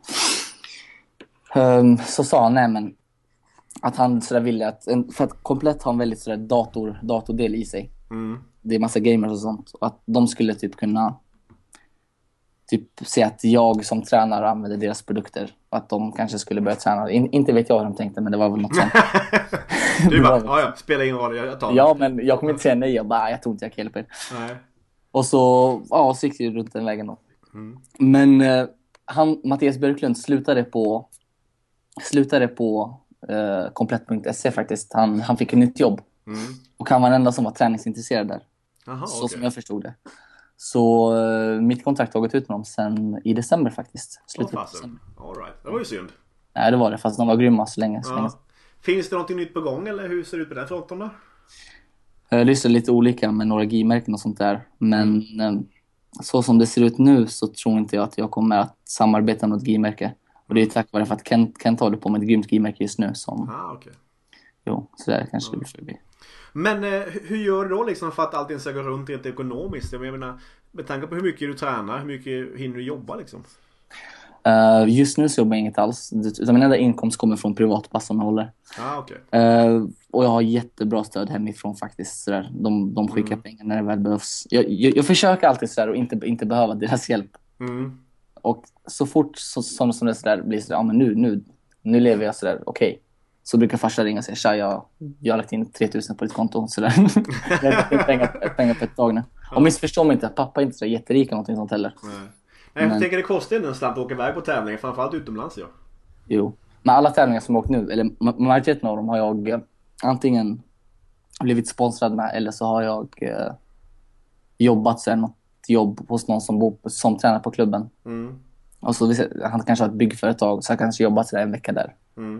så sa han, nej men att han sådär ville att, för att Komplett har en väldigt sådär datordel i sig. Det är massa gamers och sånt. Och att de skulle typ kunna se att jag som tränare använder deras produkter. Och att de kanske skulle börja träna. Inte vet jag hur de tänkte, men det var väl något sånt. Du bara, ja, spelar ingen roll, jag tar det. Ja, men jag kommer inte säga nej. Jag tror inte jag kan hjälpa er. Nej. Och så gick det runt den vägen då. Men Mattias Björklund slutade på komplett.se faktiskt. Han fick ett nytt jobb. Och han var den enda som var träningsintresserad där. Aha, så som jag förstod det. Så mitt kontrakt har gått ut med dem sen i december faktiskt. Slutet på december. All right. Det var ju synd. Nej, det var det. Fast de var grymma så länge. Finns det något nytt på gång eller hur ser det ut på den fronten då? Det är lite olika med några G-märken och sånt där. Men så som det ser ut nu så tror inte jag att jag kommer att samarbeta med något G-märke. Och det är tack vare för att Kent håller på med ett grymt G-märke just nu. Okej. Jo, så där kanske det blir förbi. Men hur gör du då liksom för att allting ska gå runt rent ekonomiskt? Jag menar, med tanke på hur mycket du tränar, hur mycket hinner du jobba liksom? Just nu så jobbar jag inget alls. Utan min enda inkomst kommer från privatpass som jag håller. Okay. Och jag har jättebra stöd hemifrån faktiskt. Sådär. De skickar pengar när det väl behövs. Jag försöker alltid sådär och inte behöva deras hjälp. Och så fort som det sådär blir sådär, ja men nu lever jag sådär, okej. Så brukar farsan ringa och säga, tja, jag har lagt in 3000 på ditt konto. Sådär. Jag har lagt in pengar på ett tag nu. Och missförstå mig inte, pappa är inte så jätterik eller någonting sånt heller. Nej, jag tänker det kostar en slant att åka iväg på tävlingar, framförallt utomlands. Jo, men alla tävlingar som jag åkt nu, eller majoriteten av dem har jag antingen blivit sponsrad med eller så har jag jobbat så något jobb hos någon som tränar på klubben. Och så han kanske har ett byggföretag så jag kanske jobbat så en vecka där.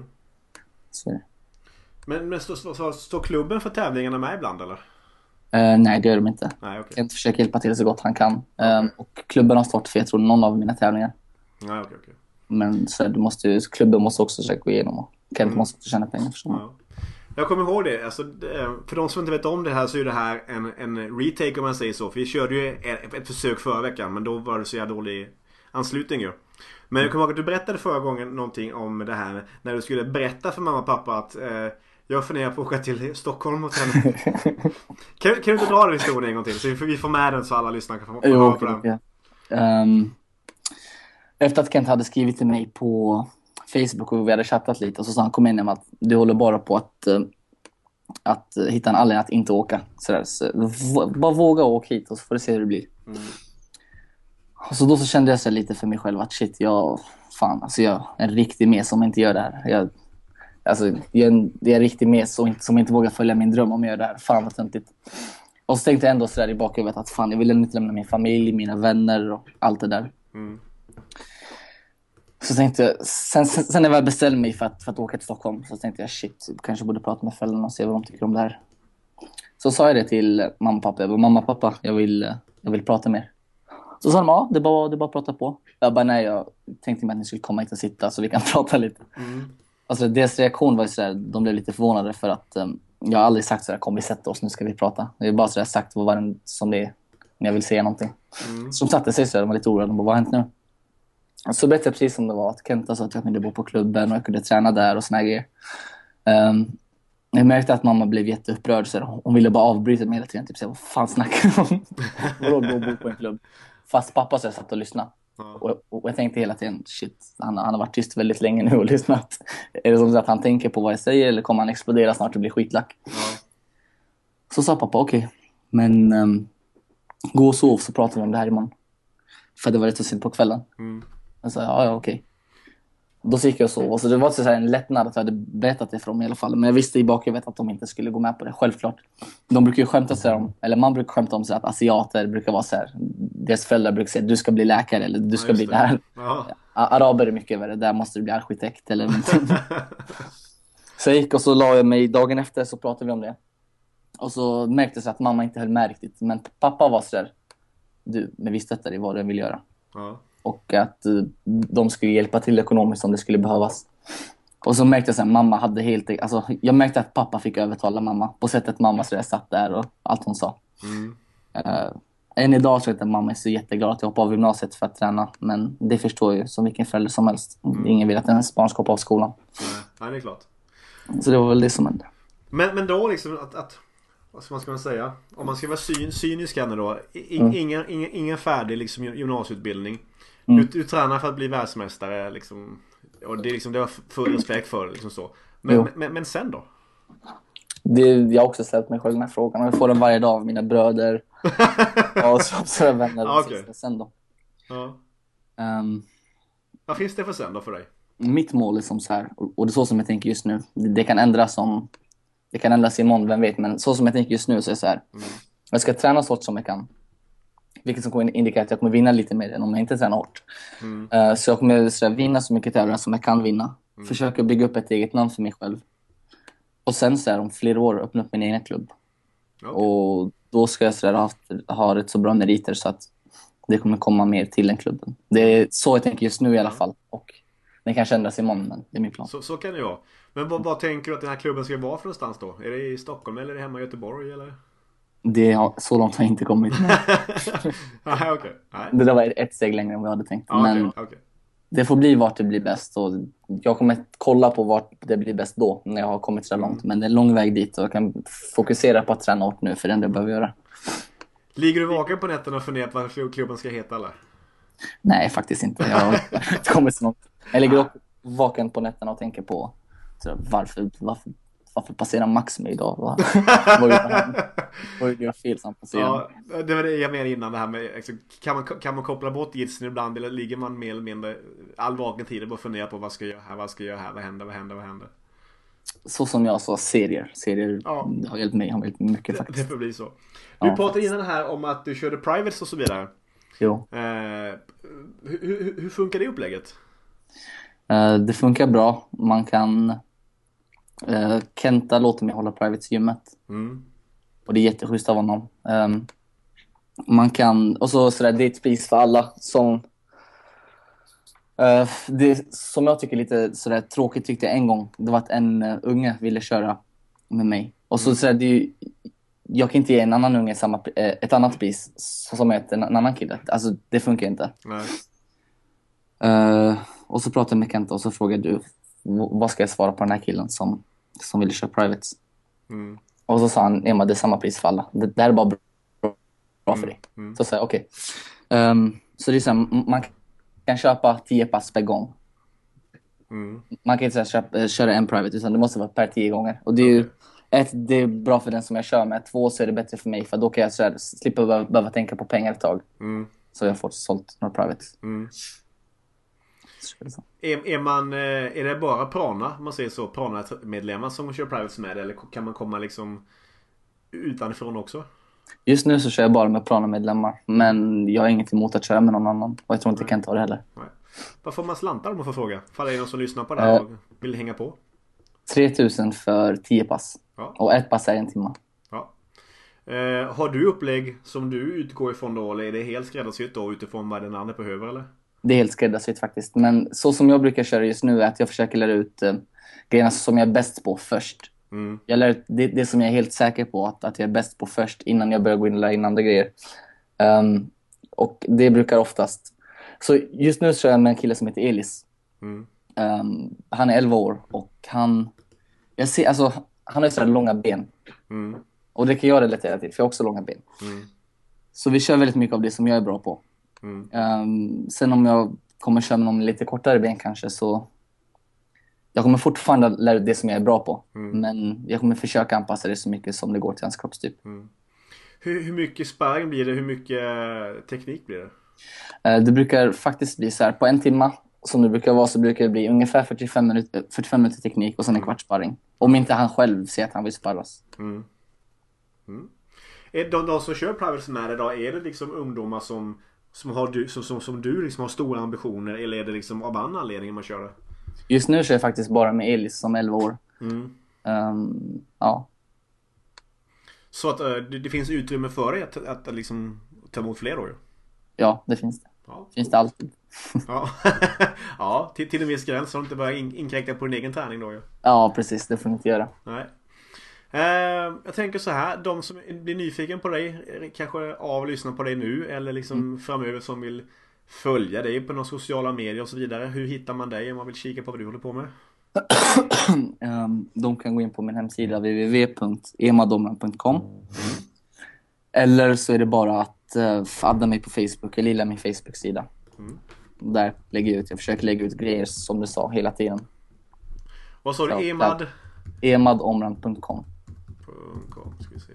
Så. Men står klubben för tävlingarna med ibland eller? Nej, det gör de inte. Nej, okay. Kent försöker hjälpa till så gott han kan. Och klubben har stått för, jag tror, någon av mina tävlingar. Nej, okay. Men så klubben måste också försöka gå igenom och Kent måste också tjäna pengar för sådana. Jag kommer ihåg det. Alltså, för de som inte vet om det här så är det här en retake om man säger så. För vi körde ju ett försök förra veckan, men då var det så jävla dålig anslutning ju. Men jag kommer ihåg att du berättade förra gången någonting om det här när du skulle berätta för mamma och pappa att jag funderar på att åka till Stockholm och träna. Kan du inte dra den historien en gång till? Så vi får med den så alla lyssnare kan få höra på den. Okay. Efter att Kent hade skrivit till mig på Facebook och vi hade chattat lite och så sa han, kom in med att du håller bara på att hitta en anledning att inte åka. Så bara våga åka hit och så får du se hur det blir. Och så då så kände jag så lite för mig själv att shit, jag är en riktig mes som inte gör det här. Jag är en riktig mes som inte vågar följa min dröm om att göra det här. Fan vad töntigt. Och så tänkte jag ändå sådär i bakhuvudet att fan, jag vill inte lämna min familj, mina vänner och allt det där. Så tänkte jag, sen när jag väl beställde mig för att åka till Stockholm, så tänkte jag shit, kanske borde prata med föräldrarna och se vad de tycker om det här. Så sa jag det till mamma och pappa. Jag bara, mamma och pappa, jag vill prata mer. Så sa de, ja, det är bara att prata på. Jag bara, nej, jag tänkte mig att ni skulle komma hit och sitta så vi kan prata lite. Alltså deras reaktion var ju sådär, de blev lite förvånade för att jag har aldrig sagt sådär, kom vi sätta oss, nu ska vi prata. Jag har bara sådär sagt vad var det som det är när jag vill säga någonting. Så de satte sig sådär, de var lite oroliga, de bara, vad har hänt nu? Och så berättade jag precis som det var, att Kenta sa att jag kunde bo på klubben och jag kunde träna där och såna grejer. Jag märkte att mamma blev jätteupprörd, så hon ville bara avbryta mig hela tiden, typ säga, vad fan snackar du om? Vadå gå och bo på en klubb? Fast pappa så jag satt och lyssnade. Och jag tänkte hela tiden, shit, han har varit tyst väldigt länge nu och lyssnat. Är det som så att han tänker på vad jag säger, eller kommer han explodera snart och bli skitlack? Så sa pappa, okej. Men gå och sov så pratar vi om det här imorgon. För det var rätt så sent på kvällen. Jag sa, ja, okej. Då gick jag och sov. Och så det var så här en lättnad att jag hade berättat det för dem i alla fall. Men jag visste i bakhuvudet att de inte skulle gå med på det, självklart. De brukar ju skämta sig om, eller man brukar skämta om så att asiater brukar vara så här, deras föräldrar brukar säga du ska bli läkare eller du ska bli det här. Araber är mycket värre, där måste du bli arkitekt eller någonting. Så jag gick och så la jag mig dagen efter, så pratade vi om det. Och så märkte jag att mamma inte höll med riktigt. Men pappa var så där, du, men vi stöttar dig vad du vill göra. Och att de skulle hjälpa till ekonomiskt om det skulle behövas. Och så märkte jag att mamma hade helt... Alltså, jag märkte att pappa fick övertala mamma. På sättet mamma så jag satt där och allt hon sa. Än idag så vet jag att mamma är så jätteglad att jag hoppade av gymnasiet för att träna. Men det förstår ju som vilken förälder som helst. Ingen vill att ens barn ska hoppa av skolan. Nej, det är klart. Så det var väl det som hände. Men då liksom att vad ska man säga? Om man ska vara cynisk här nu då. Ingen färdig liksom gymnasieutbildning. Du tränar för att bli världsmästare liksom, och det är liksom, det har full respekt för liksom så. Men sen då? Jag har också ställt mig själv den här frågan. Jag får den varje dag av mina bröder och så vänner. Okay. Sen då? Vad finns det för sen då för dig? Mitt mål är som så här, och det är så som jag tänker just nu. Det kan ändras det kan ändras imorgon, vem vet. Men så som jag tänker just nu så är det så här. Jag ska träna så hårt som jag kan. Vilket som kommer indikera att jag kommer vinna lite mer än om jag inte tränar hårt. Så jag kommer så där, vinna så mycket tävlingar som jag kan vinna. Försöka bygga upp ett eget namn för mig själv. Och sen så här, om flera år öppna upp min egen klubb. Och då ska jag så där, ha rätt så bra meriter så att det kommer komma mer till den klubben. Det är så jag tänker just nu i alla fall. Och det kanske ändras imorgon, men det är min plan. Så kan det vara. Men vad tänker du att den här klubben ska vara för någonstans då? Är det i Stockholm eller är det hemma i Göteborg eller? Så långt har jag inte kommit. Okay. Det där var ett steg längre än vad jag hade tänkt. Men det får bli vart det blir bäst. Och jag kommer kolla på vart det blir bäst då, när jag har kommit så långt. Men det är en lång väg dit och jag kan fokusera på att träna hårt nu för det jag behöver göra. Ligger du vaken på nätterna och funderar på vad klubben ska heta eller? Nej, faktiskt inte. Jag har inte kommit så långt. Jag ligger vaken på nätterna och tänker på varför passerar Max mig idag? Vad gjorde jag fel som passerar? Ja, det var det jag menade innan det här med kan man koppla bort gidsen ibland eller ligger man mer eller mindre all vaken tid och bara fundera på vad ska jag göra här, vad händer? Så som jag sa, serier har hjälpt mig mycket faktiskt. Det får bli så. Du pratade innan här om att du körde privates och så vidare. Jo. Hur funkar det upplägget? Det funkar bra. Man kan Kenta låter mig hålla private-gymmet. Och det är jätteschysst av honom. Man kan, och så där, det är ett pris för alla som det som jag tycker lite sådär tråkigt tyckte jag en gång. Det var att en unge ville köra med mig. Och så det är ju, jag kan inte ge en annan unge ett annat pris som en annan kille. Alltså det funkar inte. Och så pratade jag med Kenta och så frågade du vad ska jag svara på den här killen som ville köra privates. Och så sa han, det är samma pris för alla. Det här är bara bra för dig. Så sa jag, okej. Så det är så här, man kan köpa 10 pass per gång. Man kan inte köra en private, utan det måste vara per 10 gånger. Och det är ju det är bra för den som jag kör med. 2 så är det bättre för mig, för då kan jag slippa behöva tänka på pengar ett tag. Så jag får sålt några private. Är det bara Prana, man säger så, Prana-medlemmar som kör privates med, eller kan man komma liksom utanifrån också? Just nu så kör jag bara med Prana-medlemmar, men jag har inget emot att köra med någon annan, och jag tror inte jag kan ta det heller. Vad får man slantar om man får fråga? För det är någon som lyssnar på det här och vill hänga på. 3000 för 10 pass. Ja. Och ett pass är 1 timme. Ja. Har du upplägg som du utgår ifrån då? Eller är det helt skräddarsytt då utifrån vad den andra behöver eller? Det är helt skräddarsytt faktiskt. Men så som jag brukar köra just nu är att jag försöker lära ut grejerna som jag är bäst på först. Jag lär ut det som jag är helt säker på att jag är bäst på först innan jag börjar gå in och lära in andra grejer. Och det brukar oftast... Så just nu så är jag med en kille som heter Elis. Han är 11 år och han har ju sådär långa ben. Och det kan jag relatera till, för jag har också långa ben. Så vi kör väldigt mycket av det som jag är bra på. Sen om jag kommer köra med någon lite kortare ben kanske, så jag kommer fortfarande lära ut det som jag är bra på. Men jag kommer försöka anpassa det så mycket som det går till hans kroppstyp. Hur mycket sparring blir det? Hur mycket teknik blir det? Det brukar faktiskt bli så här, på en timme som det brukar vara, så brukar det bli ungefär 45 minuter teknik och sen en kvart sparring. Om inte han själv ser att han vill sparras. Är de som kör Private med idag, är det liksom ungdomar som du liksom har stora ambitioner, eller är det liksom av annan anledning man kör det? Just nu kör jag faktiskt bara med Elis som 11 år. Ja. Så att det finns utrymme för dig att liksom ta emot fler år? Ja, det finns det. Ja. Finns det alltid. Ja, ja till en viss gräns så du inte börjar inkräkta på din egen träning då ju. Ja, precis. Det får ni inte göra. Nej. Jag tänker så här, de som blir nyfiken på dig, kanske lyssnar på dig nu eller liksom framöver, som vill följa dig på några sociala medier och så vidare. Hur hittar man dig om man vill kika på vad du håller på med? De kan gå in på min hemsida www.emadomran.com. Eller så är det bara att adda mig på Facebook eller gilla min Facebook-sida. Där jag försöker lägga ut grejer som du sa hela tiden. Vad sa du? emadomran.com. Ska vi se.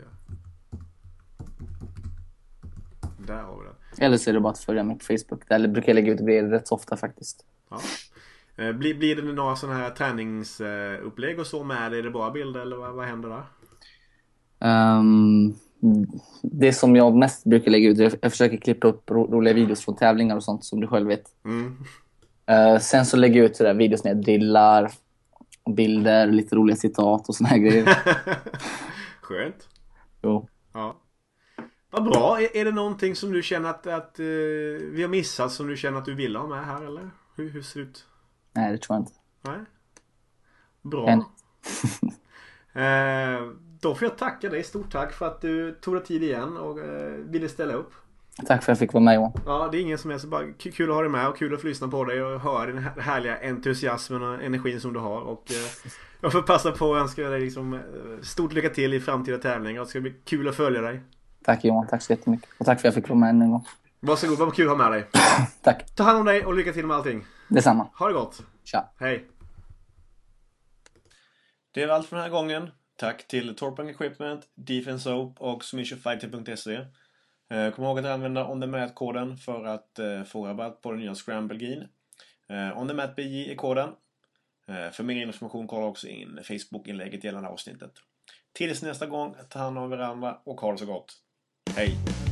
Där har vi den. Eller så är det bara att följa mig på Facebook. Där brukar jag lägga ut grejer rätt så ofta faktiskt. Ja. Blir det några sådana här träningsupplägg och så med? Är det bara bilder eller vad händer där? Det som jag mest brukar lägga ut, jag försöker klippa upp roliga videos från tävlingar och sånt som du själv vet. Sen så lägger jag ut sådär videos när jag drillar, bilder, lite roliga citat och såna här grejer. Skönt. Jo. Ja. Vad bra. Är det någonting som du känner att vi har missat, som du känner att du vill ha med här, eller? Hur ser det ut? Nej, det tror jag inte. Nej. Bra. Då får jag tacka dig. Stort tack för att du tog dig tid igen och ville ställa upp. Tack för att jag fick vara med, Johan. Ja, det är ingen som är så bara kul att ha dig med och kul att få lyssna på dig och höra den härliga entusiasmen och energin som du har. Och jag får passa på att önska dig liksom stort lycka till i framtida tävlingar. Det ska bli kul att följa dig. Tack Johan, tack så jättemycket. Och tack för att jag fick vara med en gång. Varsågod, vad kul att ha med dig. Tack. Ta hand om dig och lycka till med allting. Detsamma. Ha det gott. Tja. Hej. Det är allt för den här gången. Tack till Torpang Equipment, Defense Soap och SubmissionFighting.se. Kom ihåg att använda On The Mat-koden för att få rabatt på den nya Scramble Green. On The Mat BJ är koden. För mer information kolla också in Facebook-inlägget gällande avsnittet. Tills nästa gång, ta hand om varandra och ha det så gott. Hej!